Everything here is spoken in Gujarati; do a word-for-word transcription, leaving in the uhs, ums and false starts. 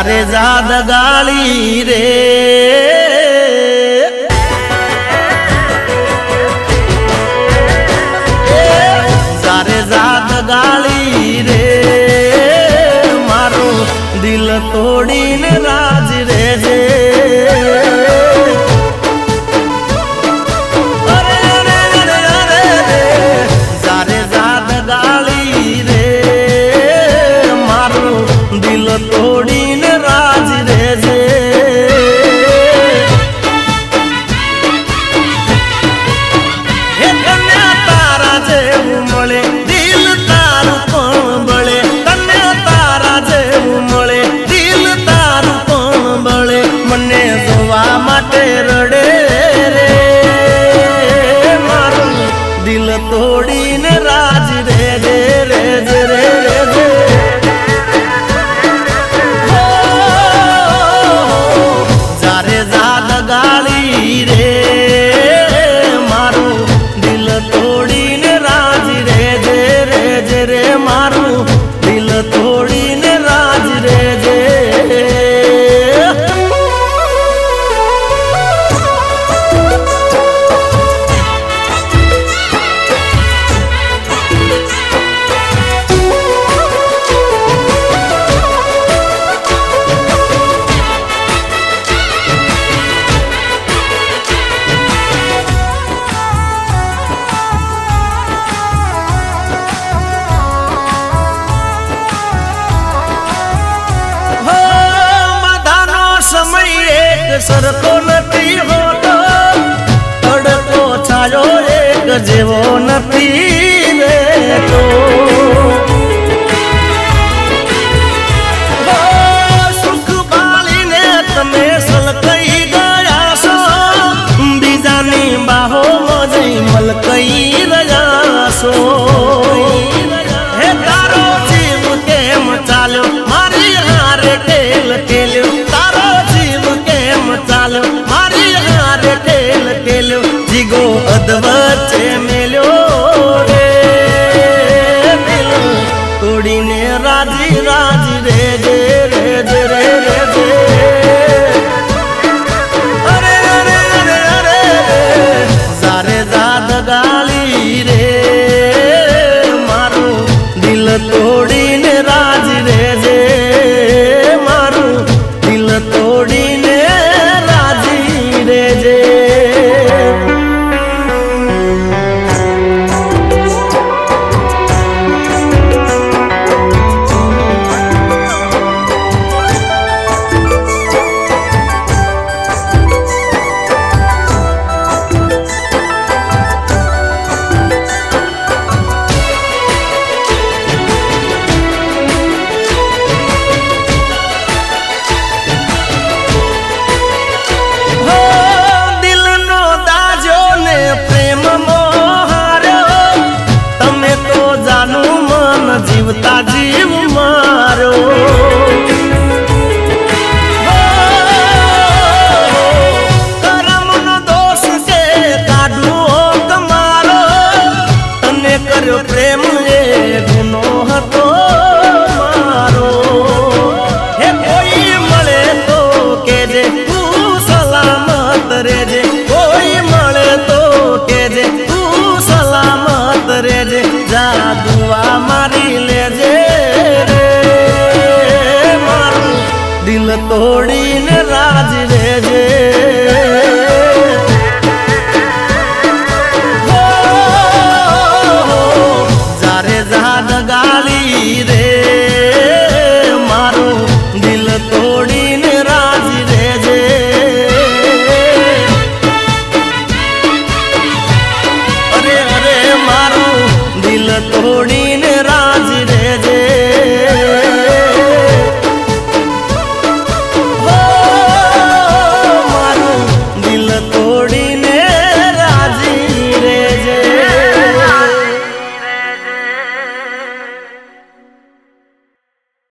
જારે જાદ ગાળી રે જારે જાદ ગાળી રે મારું દિલ તોડીને રાજ રેજે તોડીને રાજ રેજે હે કન્યા તારા જેવું મળે દિલ તારું પણ બળે કન્યા તારા જેવું મળે દિલ તારું પણ બળે મને જોવા માટે રડે રે મારું દિલ તોડીને રાજ રેજે રેજે રે રેજે સરખો નથી હોતો તડકો છાયો એક જેવો નથી રહેતો સુખ બાળીને તમે સલકાઈ ગયા છો બીજાની બાહોમાં જઈ મલકાઈ રહ્યા છો હે તારો જીવ કેમ ચાલ્યો મારી હારે ટેલ ટેલ્યો મારી હારે ટેલ ટેલ્યો જીગો અધવચ્ચે મેલ્યો રે દિલ તોડીને રાજી રાજી રેજે રેજે રે રેજે અરે અરે અરે અરે સારે જાદ ગાળી રે મારું દિલ તોડીને રાજી રેજે મારું દિલ તોડીને રેજે જીવતા જીવ મારો કરમનો દોષ છે કાઢું તમારો તને કર્યો પ્રેમ એ ગુનો હતો મારો હે કોઈ મળે તો કેજે તું સલામત રેજે કોઈ મળે તો કેજે તું સલામત રેજે જાદુઆ મારી લેજે રે મારું દિલ તોડીને રાજ રેજે